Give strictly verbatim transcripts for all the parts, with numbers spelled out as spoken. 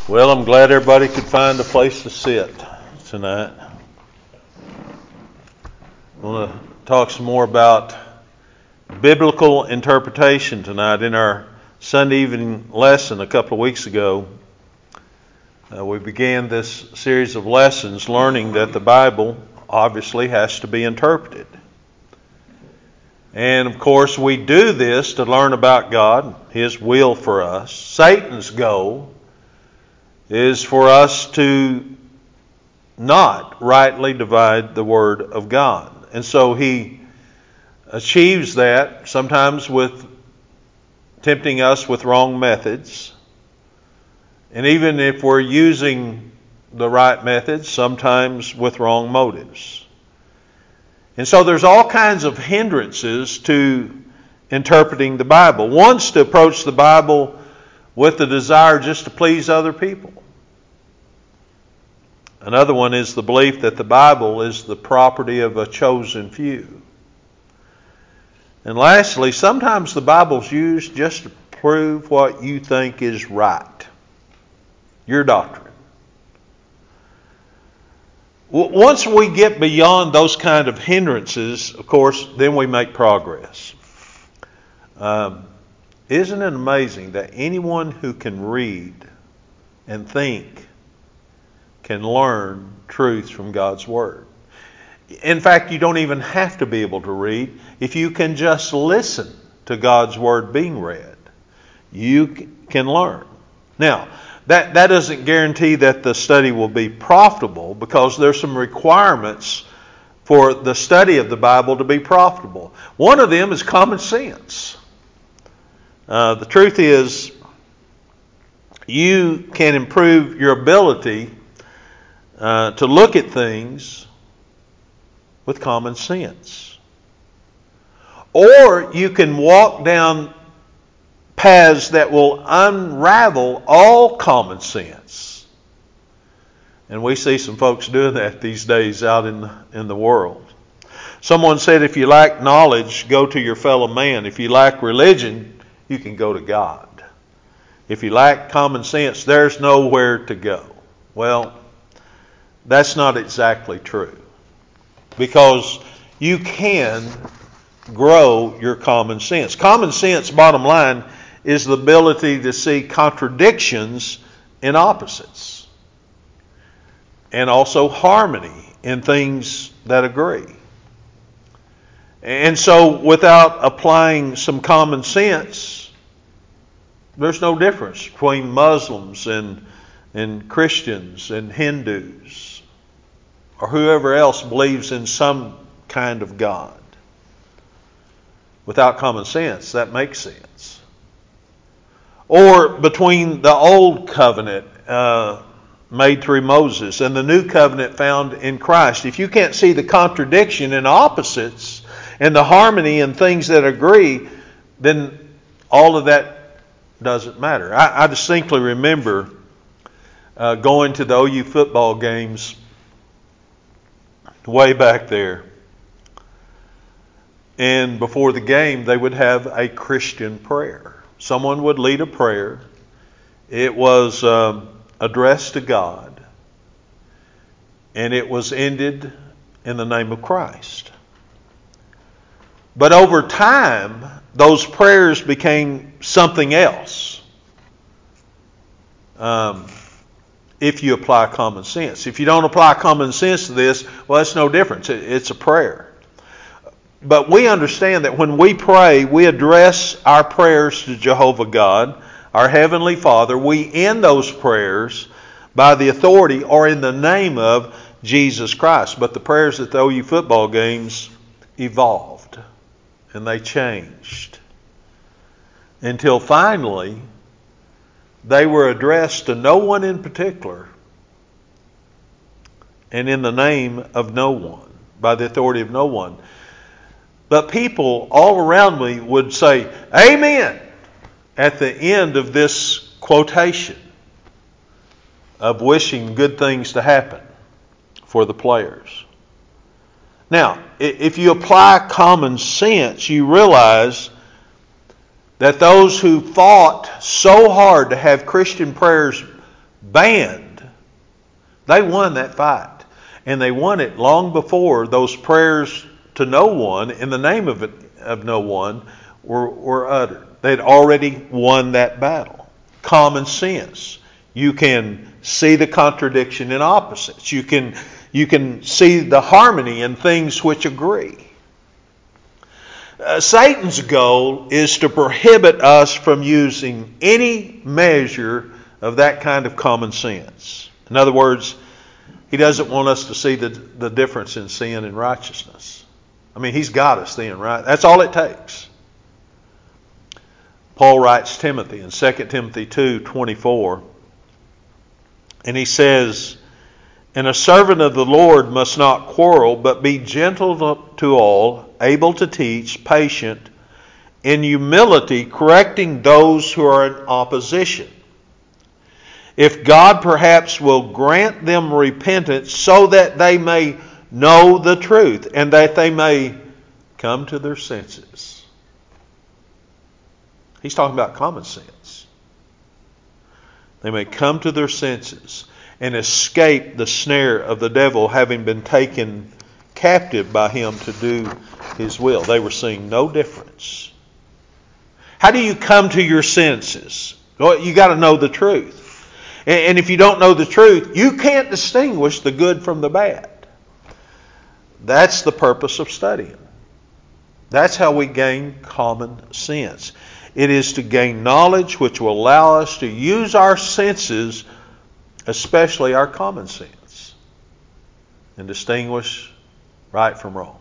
Well, I'm glad everybody could find a place to sit tonight. I want to talk some more about biblical interpretation tonight. In our Sunday evening lesson a couple of weeks ago, uh, we began this series of lessons learning that the Bible obviously has to be interpreted. And of course, we do this to learn about God, His will for us. Satan's goal is for us to not rightly divide the Word of God. And so he achieves that sometimes with tempting us with wrong methods. And even if we're using the right methods, sometimes with wrong motives. And so there's all kinds of hindrances to interpreting the Bible. One's to approach the Bible with the desire just to please other people. Another one is the belief that the Bible is the property of a chosen few. And lastly, sometimes the Bible's used just to prove what you think is right. Your doctrine. Once we get beyond those kind of hindrances, of course, then we make progress. Um, isn't it amazing that anyone who can read and think can learn truth from God's Word? In fact, you don't even have to be able to read. If you can just listen to God's Word being read, you can learn. Now, that, that doesn't guarantee that the study will be profitable, because there's some requirements for the study of the Bible to be profitable. One of them is common sense. Uh, the truth is, you can improve your ability uh, to look at things with common sense. Or you can walk down paths that will unravel all common sense. And we see some folks doing that these days out in the, in the world. Someone said, if you lack knowledge, go to your fellow man. If you lack religion, you can go to God. If you lack common sense, there's nowhere to go. Well, that's not exactly true. Because you can grow your common sense. Common sense, bottom line, is the ability to see contradictions in opposites. And also harmony in things that agree. And so without applying some common sense, there's no difference between Muslims and, and Christians and Hindus or whoever else believes in some kind of God. Without common sense, that makes sense. Or between the old covenant uh, made through Moses and the new covenant found in Christ. If you can't see the contradiction and opposites and the harmony and things that agree, then all of that doesn't matter. I, I distinctly remember uh, going to the O U football games way back there. And before the game, they would have a Christian prayer. Someone would lead a prayer. It was um, addressed to God. And it was ended in the name of Christ. But over time, those prayers became something else. Um, if you apply common sense. If you don't apply common sense to this, well, it's no difference. It, it's a prayer. But we understand that when we pray, we address our prayers to Jehovah God, our Heavenly Father. We end those prayers by the authority or in the name of Jesus Christ. But the prayers at the O U football games evolved and they changed until finally they were addressed to no one in particular and in the name of no one, by the authority of no one. But people all around me would say, Amen, at the end of this quotation of wishing good things to happen for the players. Now, if you apply common sense, you realize that those who fought so hard to have Christian prayers banned, they won that fight. And they won it long before those prayers to no one, in the name of, it, of no one, were, were uttered. They'd already won that battle. Common sense. You can see the contradiction in opposites. You can, you can see the harmony in things which agree. Uh, Satan's goal is to prohibit us from using any measure of that kind of common sense. In other words, he doesn't want us to see the, the difference in sin and righteousness. I mean, he's got us then, right? That's all it takes. Paul writes Timothy in Second Timothy two twenty-four, and he says, "And a servant of the Lord must not quarrel, but be gentle to all, able to teach, patient, in humility, correcting those who are in opposition. If God perhaps will grant them repentance so that they may know the truth and that they may come to their senses." He's talking about common sense. They may come to their senses and escape the snare of the devil, having been taken captive by him to do his will. They were seeing no difference. How do you come to your senses? Well, you got to know the truth. And if you don't know the truth, you can't distinguish the good from the bad. That's the purpose of studying. That's how we gain common sense. It is to gain knowledge which will allow us to use our senses, especially our common sense, and distinguish right from wrong.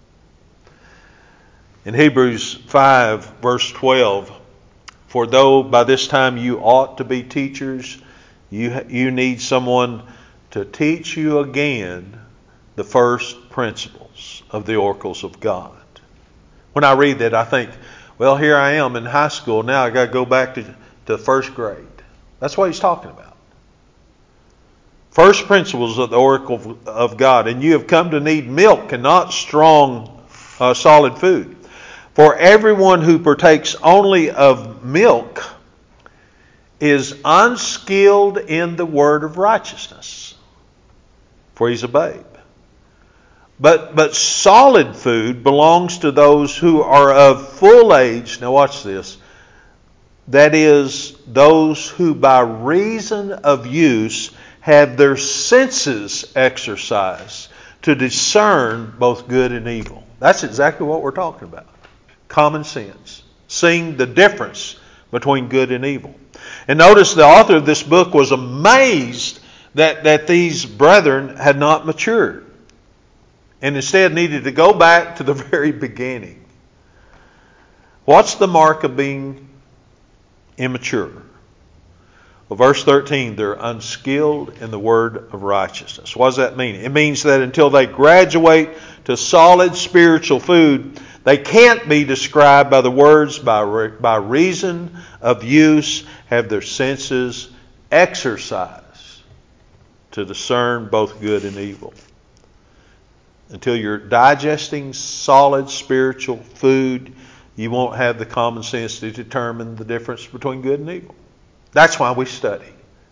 In Hebrews five, verse twelve, "For though by this time you ought to be teachers, you, you need someone to teach you again the first principles of the oracles of God." When I read that, I think, well, here I am in high school. Now I got to go back to, to first grade. That's what he's talking about. First principles of the oracle of God. "And you have come to need milk and not strong, uh, solid food. For everyone who partakes only of milk is unskilled in the word of righteousness, for he's a babe. But, but solid food belongs to those who are of full age." Now watch this. "That is, those who by reason of use have their senses exercised to discern both good and evil." That's exactly what we're talking about. Common sense. Seeing the difference between good and evil. And notice the author of this book was amazed that, that these brethren had not matured, and instead needed to go back to the very beginning. What's the mark of being immature? Well, verse thirteen, "They're unskilled in the word of righteousness." What does that mean? It means that until they graduate to solid spiritual food, they can't be described by the words by, re- by reason of use, have their senses exercised to discern both good and evil. Until you're digesting solid spiritual food, you won't have the common sense to determine the difference between good and evil. That's why we study.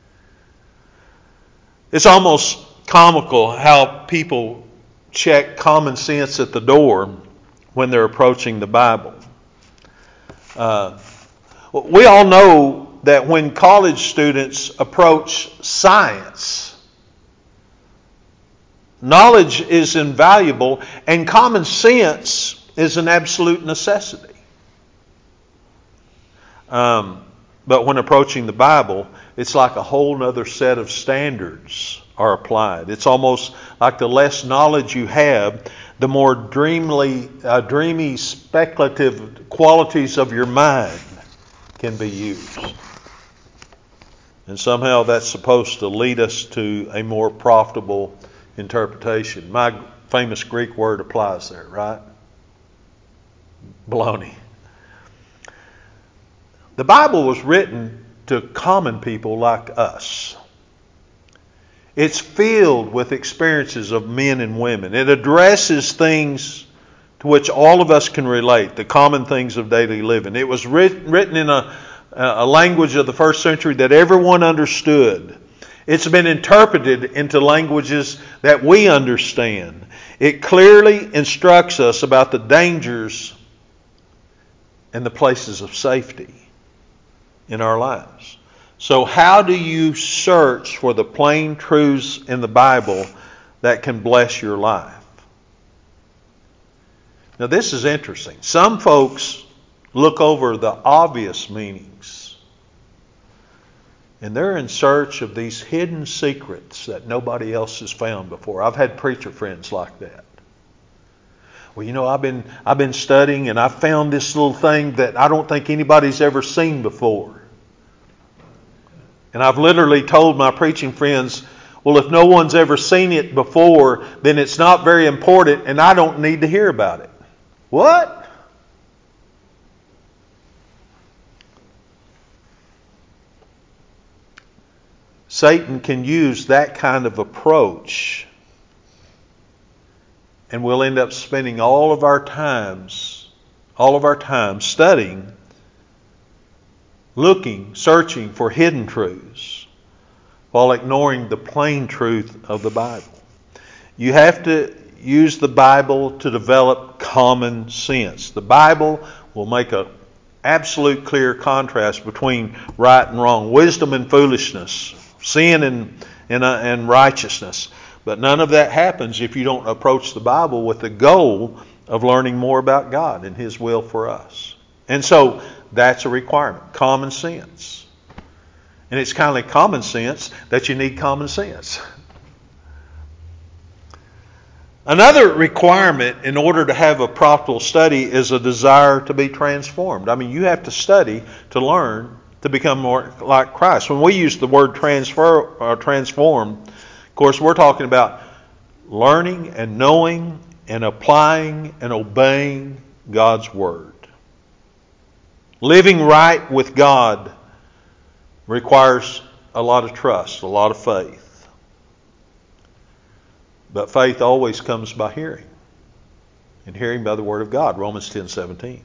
It's almost comical how people check common sense at the door when they're approaching the Bible. Uh, we all know that when college students approach science, knowledge is invaluable and common sense is an absolute necessity. Um, but when approaching the Bible, it's like a whole other set of standards are applied. It's almost like the less knowledge you have, the more dreamily, uh, dreamy, speculative qualities of your mind can be used. And somehow that's supposed to lead us to a more profitable interpretation. My famous Greek word applies there, right? Baloney. The Bible was written to common people like us. It's filled with experiences of men and women. It addresses things to which all of us can relate, the common things of daily living. It was writ- written in a, a language of the first century that everyone understood. It's been interpreted into languages that we understand. It clearly instructs us about the dangers and the places of safety in our lives. So how do you search for the plain truths in the Bible that can bless your life? Now this is interesting. Some folks look over the obvious meanings, and they're in search of these hidden secrets that nobody else has found before. I've had preacher friends like that. Well, you know, I've been I've been studying and I found this little thing that I don't think anybody's ever seen before. And I've literally told my preaching friends, well, if no one's ever seen it before, then it's not very important and I don't need to hear about it. What? Satan can use that kind of approach, and we'll end up spending all of our times, all of our time studying, looking, searching for hidden truths, while ignoring the plain truth of the Bible. You have to use the Bible to develop common sense. The Bible will make an absolute clear contrast between right and wrong, wisdom and foolishness, sin and, and, uh, and righteousness. But none of that happens if you don't approach the Bible with the goal of learning more about God and His will for us. And so that's a requirement, common sense. And it's kind of like common sense that you need common sense. Another requirement in order to have a profitable study is a desire to be transformed. I mean, you have to study to learn to become more like Christ. When we use the word transfer or transform, of course, we're talking about learning and knowing and applying and obeying God's Word. Living right with God requires a lot of trust, a lot of faith. But faith always comes by hearing. And hearing by the Word of God, Romans ten seventeen.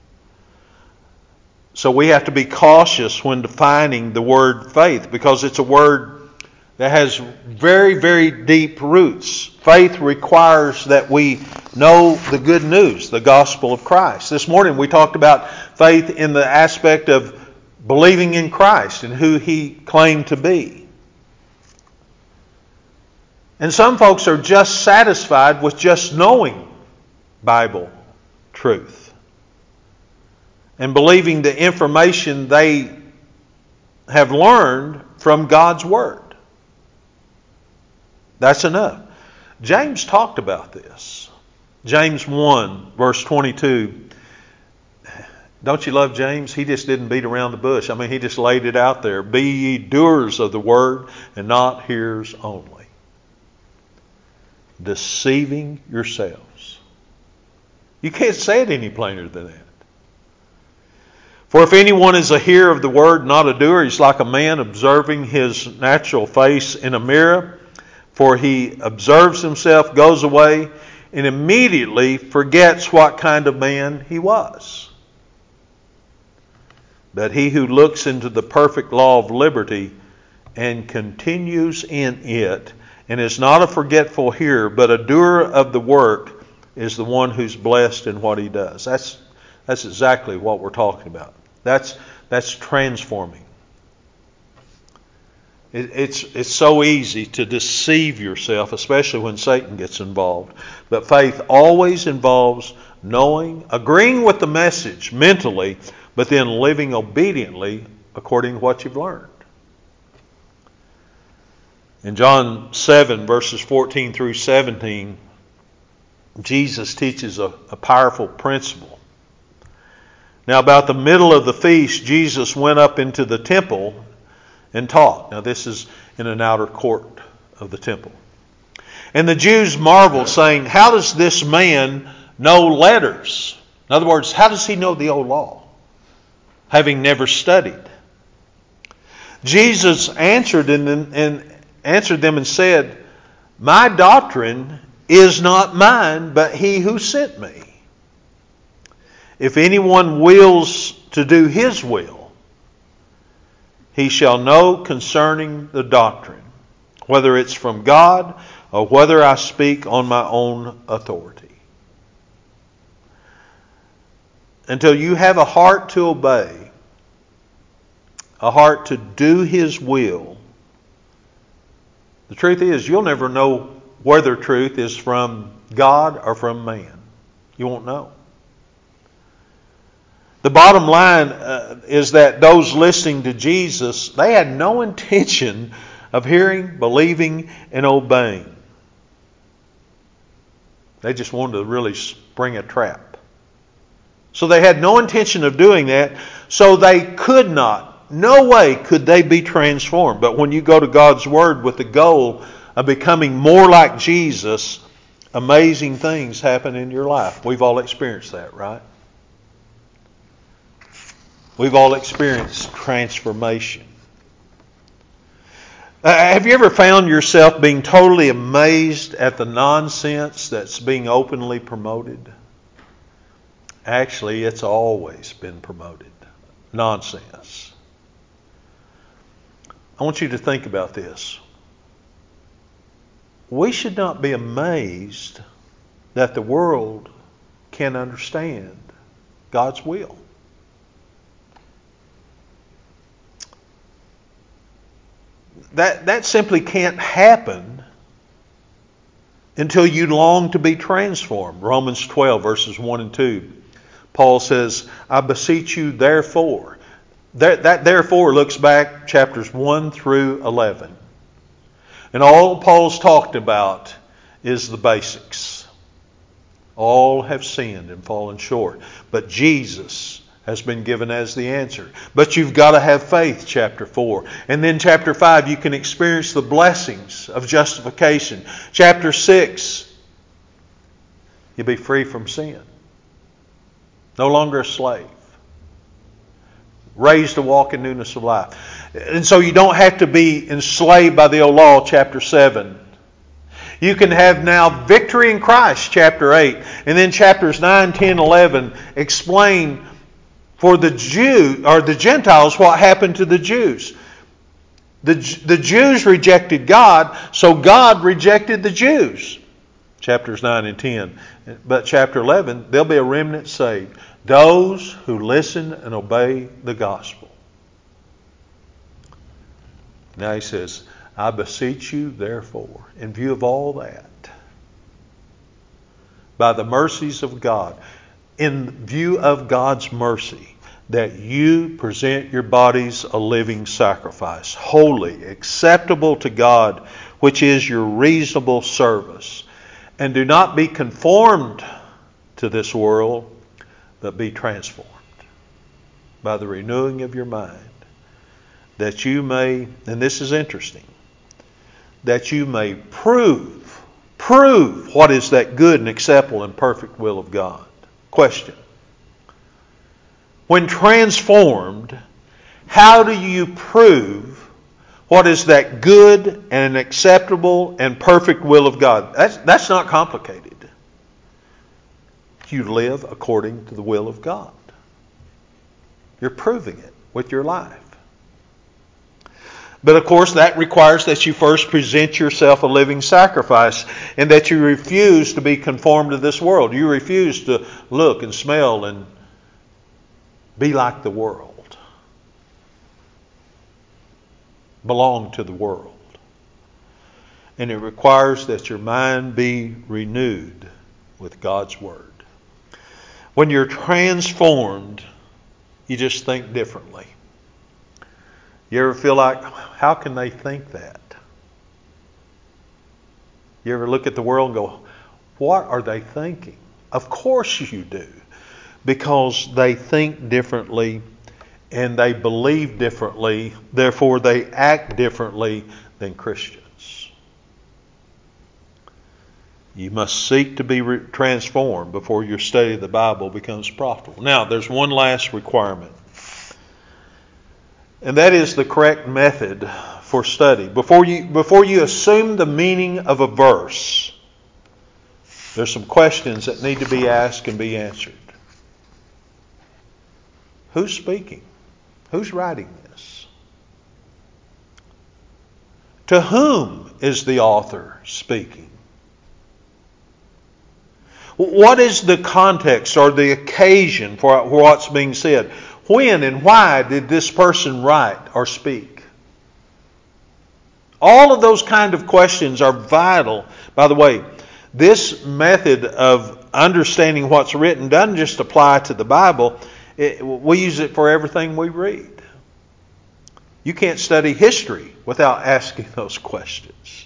So we have to be cautious when defining the word faith, because it's a word that has very, very deep roots. Faith requires that we know the good news, the gospel of Christ. This morning we talked about faith in the aspect of believing in Christ and who He claimed to be. And some folks are just satisfied with just knowing Bible truth and believing the information they have learned from God's Word. That's enough. James talked about this. James one, verse twenty-two. Don't you love James? He just didn't beat around the bush. I mean, he just laid it out there. Be ye doers of the word and not hearers only, deceiving yourselves. You can't say it any plainer than that. For if anyone is a hearer of the word, not a doer, he's like a man observing his natural face in a mirror. For he observes himself, goes away, and immediately forgets what kind of man he was. But he who looks into the perfect law of liberty and continues in it, and is not a forgetful hearer, but a doer of the work, is the one who's blessed in what he does. That's that's exactly what we're talking about. That's that's transforming. It, it's it's so easy to deceive yourself, especially when Satan gets involved. But faith always involves knowing, agreeing with the message mentally, but then living obediently according to what you've learned. In John seven, verses fourteen through seventeen, Jesus teaches a, a powerful principle. Now, about the middle of the feast, Jesus went up into the temple and taught. Now, this is in an outer court of the temple. And the Jews marveled, saying, how does this man know letters? In other words, how does he know the old law, having never studied? Jesus answered and, and answered them and said, my doctrine is not mine, but he who sent me. If anyone wills to do his will, he shall know concerning the doctrine. whether it's from God or whether I speak on my own authority. Until you have a heart to obey, a heart to do His will, the truth is you'll never know whether truth is from God or from man. You won't know. The bottom line uh, is that those listening to Jesus, they had no intention of hearing, believing, and obeying. They just wanted to really spring a trap. So they had no intention of doing that, so they could not, no way could they be transformed. But when you go to God's Word with the goal of becoming more like Jesus, amazing things happen in your life. We've all experienced that, right? We've all experienced transformation. Uh, have you ever found yourself being totally amazed at the nonsense that's being openly promoted? Actually, it's always been promoted. Nonsense. I want you to think about this. We should not be amazed that the world can understand God's will. That, that simply can't happen until you long to be transformed. Romans twelve, verses one and two. Paul says, I beseech you therefore. That, that therefore looks back chapters one through eleven. And all Paul's talked about is the basics. All have sinned and fallen short. But Jesus has been given as the answer. But you've got to have faith, chapter four. And then chapter five, you can experience the blessings of justification. Chapter six, you'll be free from sin. No longer a slave. Raised to walk in newness of life. And so you don't have to be enslaved by the old law, chapter seven. You can have now victory in Christ, chapter eight. And then chapters nine, ten, eleven explain for the Jew or the Gentiles what happened to the Jews. The, the Jews rejected God, so God rejected the Jews. Chapters nine and ten. But chapter eleven, there'll be a remnant saved. Those who listen and obey the gospel. Now he says, I beseech you therefore, in view of all that, by the mercies of God, in view of God's mercy, that you present your bodies a living sacrifice, holy, acceptable to God, which is your reasonable service. And do not be conformed to this world, but be transformed by the renewing of your mind, that you may, and this is interesting, that you may prove, prove what is that good and acceptable and perfect will of God. Question. When transformed, how do you prove what is that good and an acceptable and perfect will of God? That's, that's not complicated. You live according to the will of God. You're proving it with your life. But of course, that requires that you first present yourself a living sacrifice and that you refuse to be conformed to this world. You refuse to look and smell and be like the world. Belong to the world. And it requires that your mind be renewed with God's Word. When you're transformed, you just think differently. You ever feel like, how can they think that? You ever look at the world and go, what are they thinking? Of course you do. Because they think differently and they believe differently. Therefore, they act differently than Christians. You must seek to be re- transformed before your study of the Bible becomes profitable. Now, there's one last requirement. And that is the correct method for study. Before you, before you assume the meaning of a verse, there's some questions that need to be asked and be answered. Who's speaking? Who's writing this? To whom is the author speaking? What is the context or the occasion for what's being said? When and why did this person write or speak? All of those kind of questions are vital. By the way, this method of understanding what's written doesn't just apply to the Bible. It, we use it for everything we read. You can't study history without asking those questions.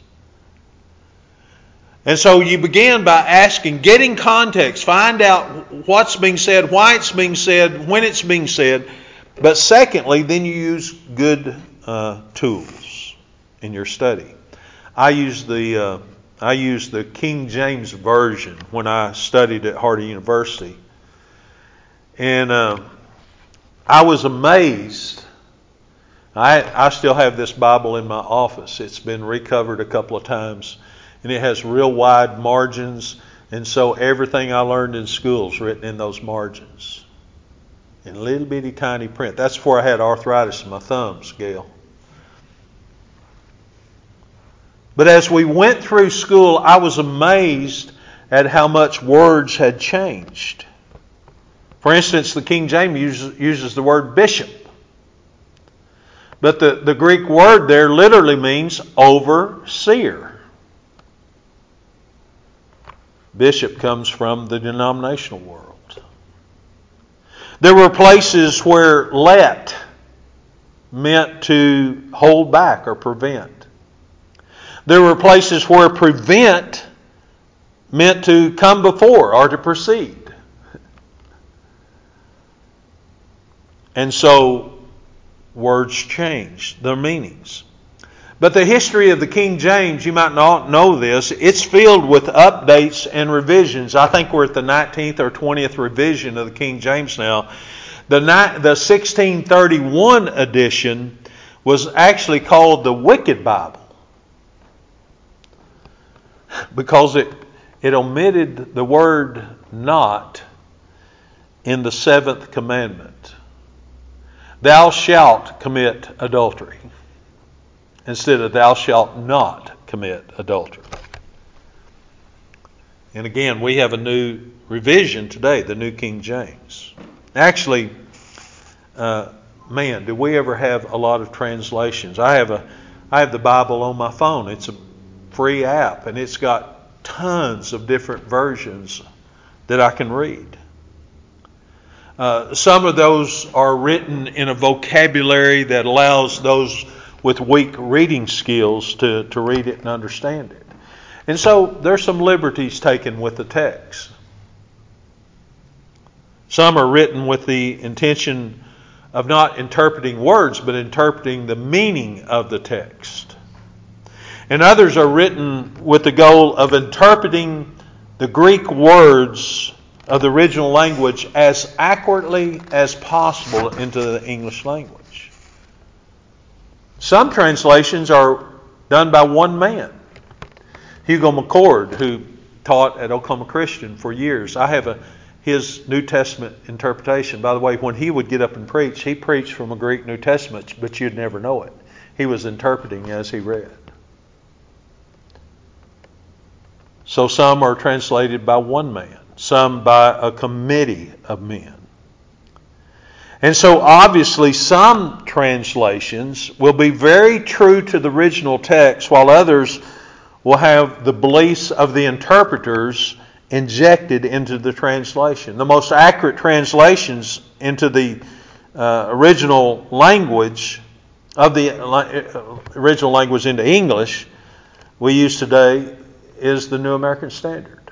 And so you begin by asking, getting context, find out what's being said, why it's being said, when it's being said. But secondly, then you use good uh, tools in your study. I use the uh, I used the King James Version when I studied at Hardy University. And uh, I was amazed. I, I still have this Bible in my office. It's been recovered a couple of times. And it has real wide margins. And so everything I learned in school is written in those margins. In little bitty tiny print. That's before I had arthritis in my thumbs, Gail. But as we went through school, I was amazed at how much words had changed. For instance, the King James uses, uses the word bishop. But the, the Greek word there literally means overseer. Bishop comes from the denominational world. There were places where let meant to hold back or prevent. There were places where prevent meant to come before or to precede. And so words changed their meanings. But the history of the King James, you might not know this, it's filled with updates and revisions. I think we're at the nineteenth or twentieth revision of the King James now. The, the sixteen thirty-one edition was actually called the Wicked Bible, because it, it omitted the word not in the seventh commandment. Thou shalt commit adultery, instead of thou shalt not commit adultery. And again, we have a new revision today, the New King James. Actually, uh, man, do we ever have a lot of translations? I have a, I have the Bible on my phone. It's a free app, and it's got tons of different versions that I can read. Uh, some of those are written in a vocabulary that allows those with weak reading skills to, to read it and understand it. And so there's some liberties taken with the text. Some are written with the intention of not interpreting words, but interpreting the meaning of the text. And others are written with the goal of interpreting the Greek words of the original language as accurately as possible into the English language. Some translations are done by one man. Hugo McCord, who taught at Oklahoma Christian for years, I have a his New Testament interpretation. By the way, when he would get up and preach, he preached from a Greek New Testament, but you'd never know it. He was interpreting as he read. So some are translated by one man, some by a committee of men. And so obviously some translations will be very true to the original text, while others will have the beliefs of the interpreters injected into the translation. The most accurate translations into the uh, original language, of the uh, original language into English we use today, is the New American Standard.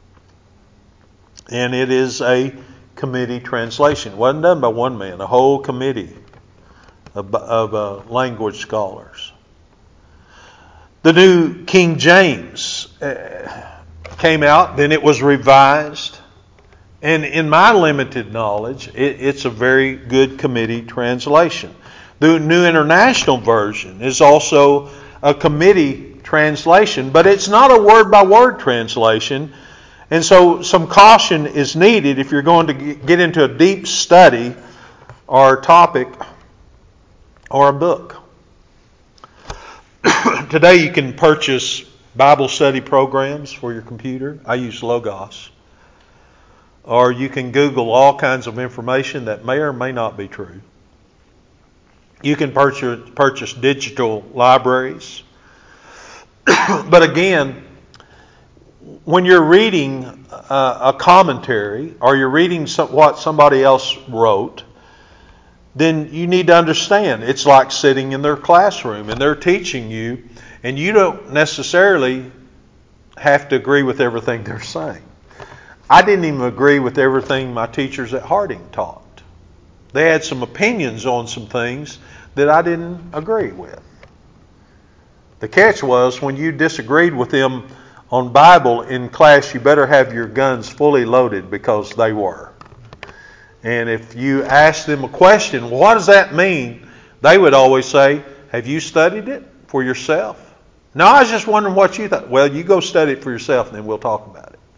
And it is a committee translation. It wasn't done by one man, a whole committee of, of uh, language scholars. The New King James uh, came out, then it was revised. And in my limited knowledge, it, it's a very good committee translation. The New International Version is also a committee translation, but it's not a word-by-word translation. And so some caution is needed if you're going to get into a deep study or topic or a book. Today you can purchase Bible study programs for your computer. I use Logos. Or you can Google all kinds of information that may or may not be true. You can purchase, purchase digital libraries. But again, when you're reading uh, a commentary or you're reading some, what somebody else wrote, then you need to understand it's like sitting in their classroom and they're teaching you, and you don't necessarily have to agree with everything they're saying. I didn't even agree with everything my teachers at Harding taught. They had some opinions on some things that I didn't agree with. The catch was, when you disagreed with them on Bible in class, you better have your guns fully loaded, because they were. And if you asked them a question, what does that mean? They would always say, have you studied it for yourself? No, I was just wondering what you thought. Well, you go study it for yourself and then we'll talk about it.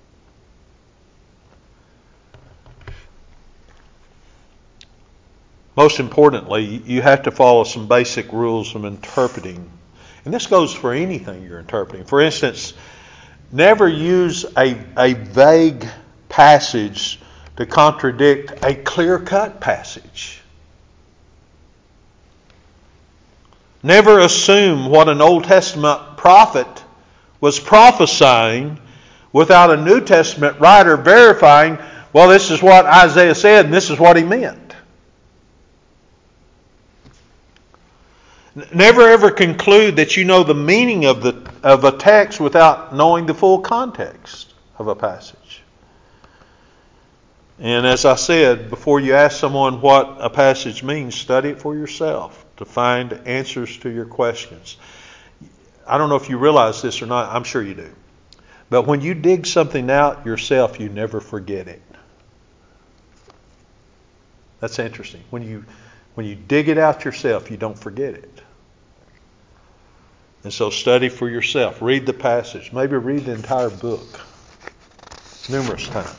Most importantly, you have to follow some basic rules of interpreting. And this goes for anything you're interpreting. For instance, never use a, a vague passage to contradict a clear-cut passage. Never assume what an Old Testament prophet was prophesying without a New Testament writer verifying, well, this is what Isaiah said and this is what he meant. Never ever conclude that you know the meaning of the of a text without knowing the full context of a passage. And as I said, before you ask someone what a passage means, study it for yourself to find answers to your questions. I don't know if you realize this or not. I'm sure you do. But when you dig something out yourself, you never forget it. That's interesting. When you when you dig it out yourself, you don't forget it. And so study for yourself. Read the passage. Maybe read the entire book numerous times.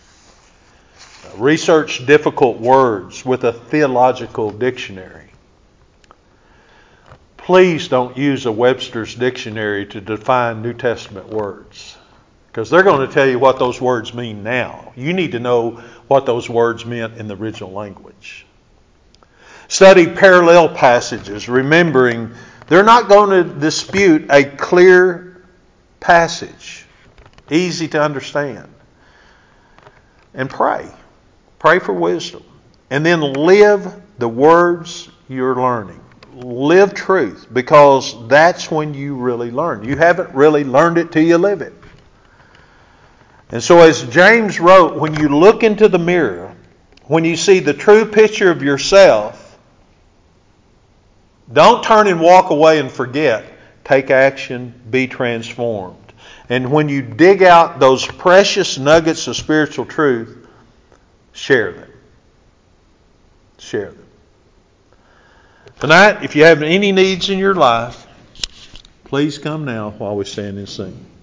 Research difficult words with a theological dictionary. Please don't use a Webster's dictionary to define New Testament words, because they're going to tell you what those words mean now. You need to know what those words meant in the original language. Study parallel passages, remembering they're not going to dispute a clear passage, easy to understand. And pray. Pray for wisdom. And then live the words you're learning. Live truth, because that's when you really learn. You haven't really learned it till you live it. And so as James wrote, when you look into the mirror, when you see the true picture of yourself, don't turn and walk away and forget. Take action, be transformed. And when you dig out those precious nuggets of spiritual truth, share them. Share them. Tonight, if you have any needs in your life, please come now while we stand and sing.